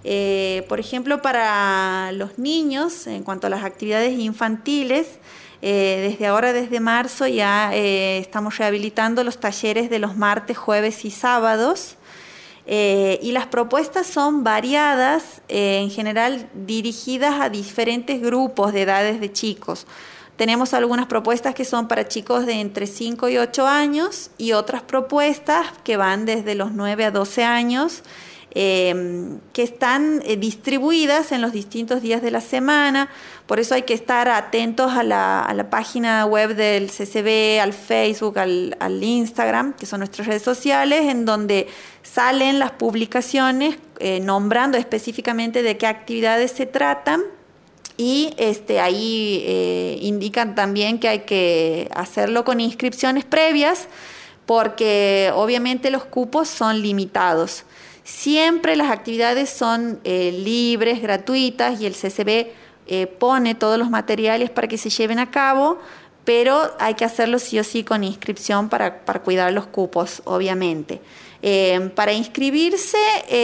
Por ejemplo, para los niños, en cuanto a las actividades infantiles, desde marzo ya estamos rehabilitando los talleres de los martes, jueves y sábados. Y las propuestas son variadas, en general dirigidas a diferentes grupos de edades de chicos. Tenemos algunas propuestas que son para chicos de entre 5 y 8 años y otras propuestas que van desde los 9 a 12 años, que están distribuidas en los distintos días de la semana. Por eso hay que estar atentos a la página web del CCB, al Facebook, al Instagram, que son nuestras redes sociales, en donde salen las publicaciones nombrando específicamente de qué actividades se tratan. Y ahí indican también que hay que hacerlo con inscripciones previas, porque obviamente los cupos son limitados. Siempre las actividades son libres, gratuitas, y el CCB pone todos los materiales para que se lleven a cabo, pero hay que hacerlo sí o sí con inscripción para cuidar los cupos, obviamente. Para inscribirse,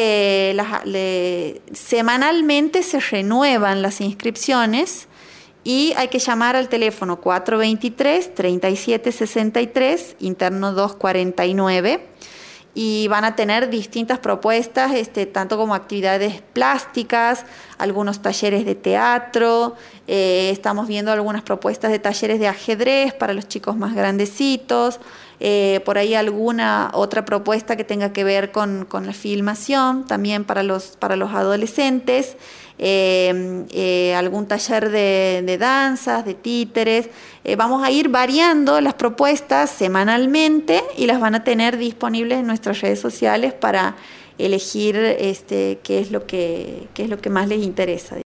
semanalmente se renuevan las inscripciones y hay que llamar al teléfono 423-3763, interno 249, y van a tener distintas propuestas, tanto como actividades plásticas, algunos talleres de teatro, estamos viendo algunas propuestas de talleres de ajedrez para los chicos más grandecitos, por ahí alguna otra propuesta que tenga que ver con la filmación, también para los adolescentes, algún taller de danzas, de títeres. Vamos a ir variando las propuestas semanalmente y las van a tener disponibles en nuestras redes sociales para elegir qué es lo que más les interesa.